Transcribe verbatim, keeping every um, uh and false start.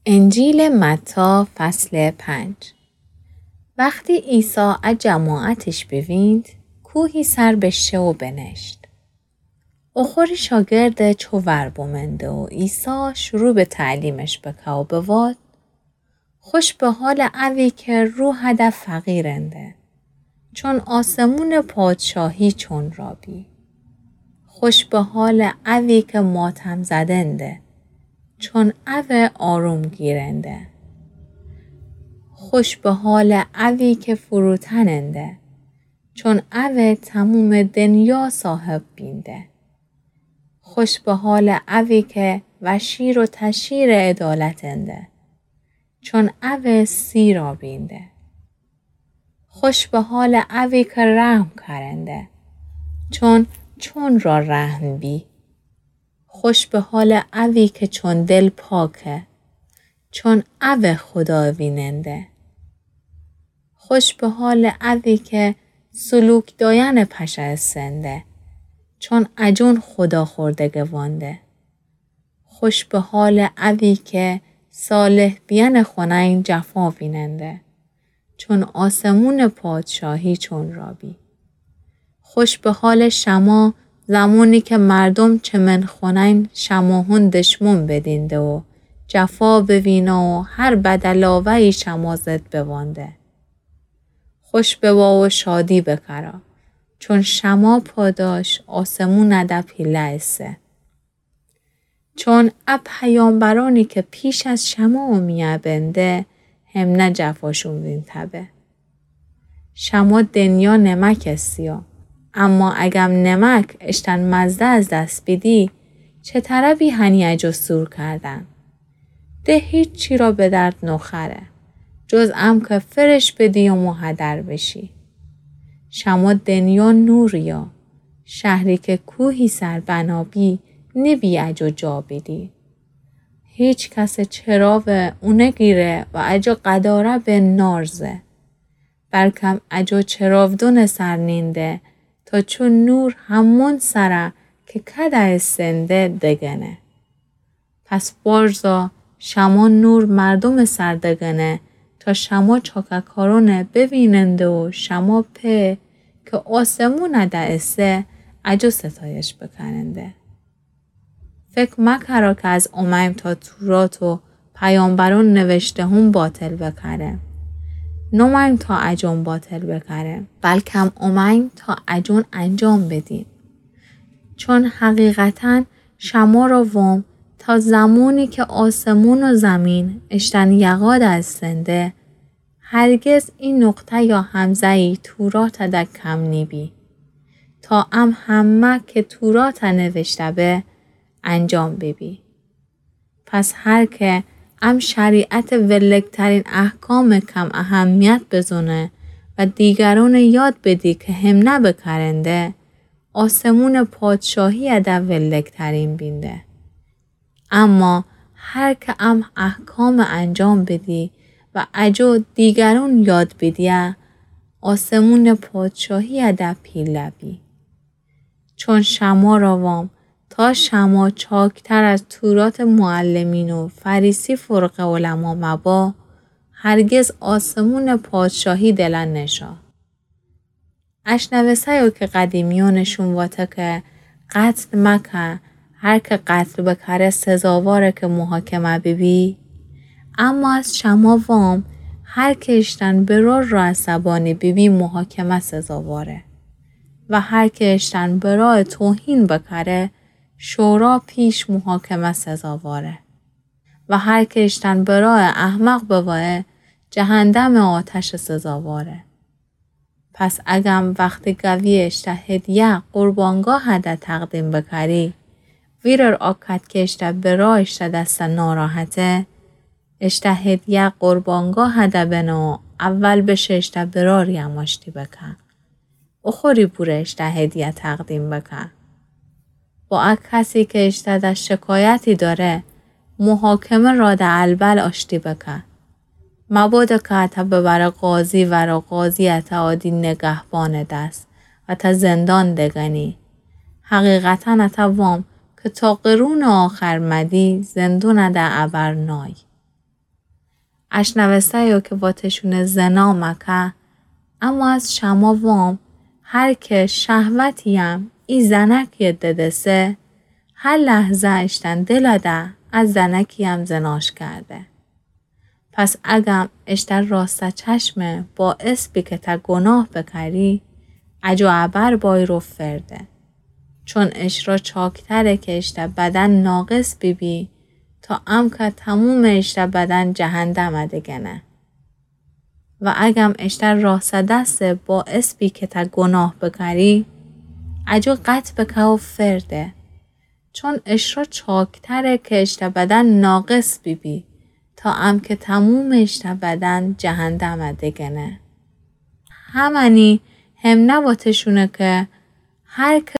انجیل متی فصل پنج. وقتی عیسی از جماعتش بویند، کوهی سر بشه و بنشت. اخوری شاگرد چوور بومنده و عیسی شروع به تعلیمش بکه و بواد. خوش به حال اوی که رو هدف فقیرنده، چون آسمون پادشاهی چون رابی. خوش به حال اوی که ماتم زدنده، چون او آروم گیرنده. خوش به حال اوی که فروتننده، چون او تموم دنیا صاحب بینده. خوش به حال اوی که وشیر و تشیر عدالتنده، چون او سی را بینده. خوش به حال اوی که رحم کرنده، چون چون را رحم بی. خوش به حال اوی که چون دل پاکه، چون او خدا ویننده. خوش به حال اوی که سلوک داین پشه سنده، چون اجون خدا خورده گوانده. خوش به حال اوی که صالح بیان خونین جفا ویننده، چون آسمون پادشاهی چون رابی. خوش به حال شما زمانی که مردم چمن خونین شماهون دشمن بدینده و جفا بوینا و هر بدلاوهی شما زد بوانده. خوش بوا و شادی بکرا، چون شما پاداش آسمون ادا پیله ایسه. چون اب پیامبرانی که پیش از شما میه بنده هم نه جفاشون وین تبه. شما دنیا نمک استیا، اما اگم نمک اشتن مزده از دست بیدی، چه طربی هنی اجو سور کردن. ده هیچ چی را به درد نخره، جز ام که فرش بدی و محدر بشی. شما دنیا نوریا، شهری که کوهی سر بنابی نبی اجو جا بیدی. هیچ کس چراو اونه گیره و اجو قداره به نارزه، بلکم اجو چراودون سر نینده، تا چون نور همون سره که کده سنده دگنه. پس بارزا شما نور مردم سر دگنه، تا شما چاککارونه ببیننده و شما په که آسمون دعسه اجو ستایش بکننده. فکر مکرا که از امیم تا تورات و پیامبرون نوشته هم باطل بکره. نمیم تا اجون باطل بکره، بلکم امیم تا اجون انجام بدیم. چون حقیقتاً شما را وام تا زمانی که آسمون و زمین اشتن یقاد از سنده، هرگز این نقطه یا همزهی تورات دا کم نیبی. تا ام همه که تورات نوشته به انجام ببی. پس هر که ام شریعت ولکترین احکام کم اهمیت بزونه و دیگران یاد بدی که هم نبکرنده، آسمون پادشاهی ادا ولکترین بینده. اما هر که ام احکام انجام بدی و اجو دیگران یاد بدیه، آسمون پادشاهی ادا پیله بی. چون شما را وام تا شما چاکتر از تورات معلمین و فریسی فرق علما مبا، هرگز آسمون پادشاهی دلن نشا. اشنوسایو که قدیمیانشون واتا که قتل مکه، هر که قتل بکره سزاواره که محاکمه ببی. اما از شما وام هر که اشتن برار را عصبانی ببی محاکمه سزاواره. و هر که اشتن برای توهین بکره شورا پیش محاکمه سزاواره. و هر که اشتن برای احمق بواه جهنم آتش سزاواره. پس اگم وقتی گوی اشته هدیه قربانگاه هده تقدیم بکری، ویرر آکد که اشته برای اشته دست ناراحته، اشته هدیه قربانگاه هده بنو اول بشه اشته براری اماشتی بکن. اخوری بوره اشته هدیه تقدیم بکن. با کسی که اشته در شکایتی داره، محاکمه را در البل آشتی بکن. مبادا که اتا ببره قاضی و را قاضی اتا آدی نگهبان دست و تا زندان دگنی. حقیقتا اتا وام که تا قرون آخر مدی زندون در ابر نای. اشنوسته که واتشون زنا مکه، اما از شما وام هر که شهوتیم ای زنک ددسه، هر لحظه اشتن دلده از زنکیم زناش کرده. پس اگم اشتر راسته چشمه با اسبی که تا گناه بکری، اجو عبر بای رو فرده. چون اشرا چاکتره که اشته بدن ناقص بی بی، تا ام که تموم اشته بدن جهندم دگنه. و اگم اشتر راسته دست با اسبی که تا گناه بکری، اجو قط بکه و فرده. چون اشرا چاکتره که اشته بدن ناقص بی بی، تا ام که تموم اشته بدن جهندم دگنه. همانی هم نواتشونه که هر که